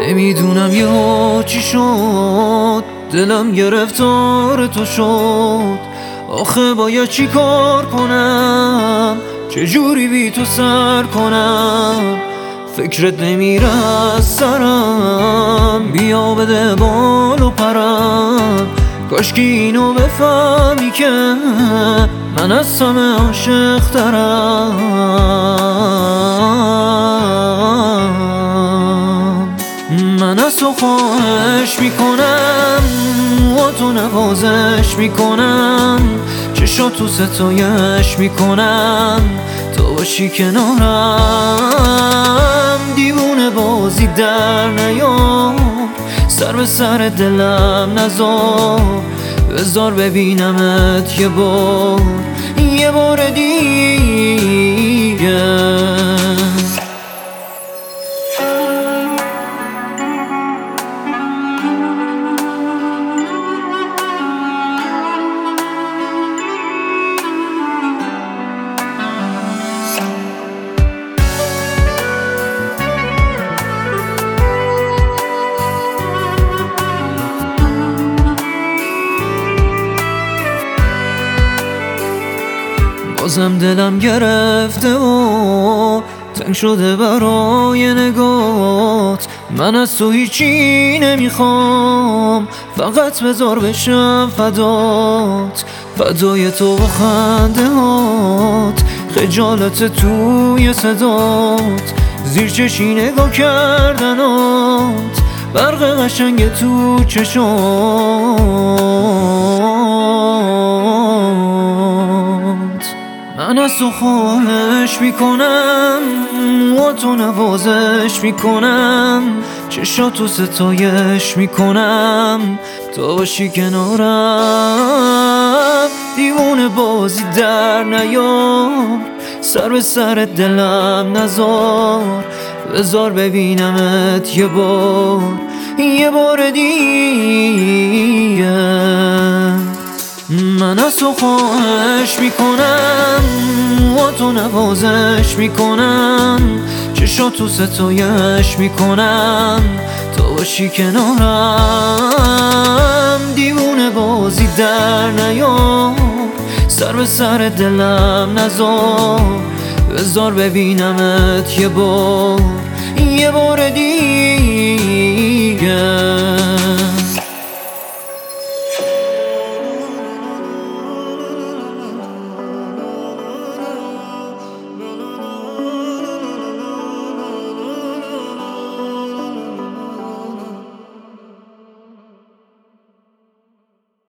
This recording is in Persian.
نمیدونم یا چی شد، دلم گرفتار تو شد. آخه باید چی کار کنم، چجوری بی تو سر کنم؟ فکرت نمیره از سرم، بیا بده بال و پرم. کاشکی اینو بفهمی که من از همه عاشق ترم. من از تو خواهش میکنم و تو نوازش میکنم، چشاتو ستایش میکنم تو باشی کنارم. دیوونه بازی در نیار، سر به سر دلم نذار، بذار ببینمت یه بار دیگه. بازم دلم گرفته و تنگ شده برای نگات. من از تو هیچی نمیخوام، فقط بذار بشم فدات. فدای تو و خنده هات، خجالت توی صدات، زیر چشی نگاه کردنات، برق قشنگ تو چشات. من از تو خواهش میکنم و تو نوازش میکنم، چشاتو ستایش میکنم تو باشی کنارم. دیوونه بازی در نیار، سر به سر دلم نذار، بذار ببینمت یه بار دیگه. من از تو خواهش میکنم و تو نوازش میکنم، چشاتو ستایش میکنم تو باشی کنارم. دیوونه بازی در نیار، سر به سر دلم نذار، بذار ببینمت یه بار دیگه.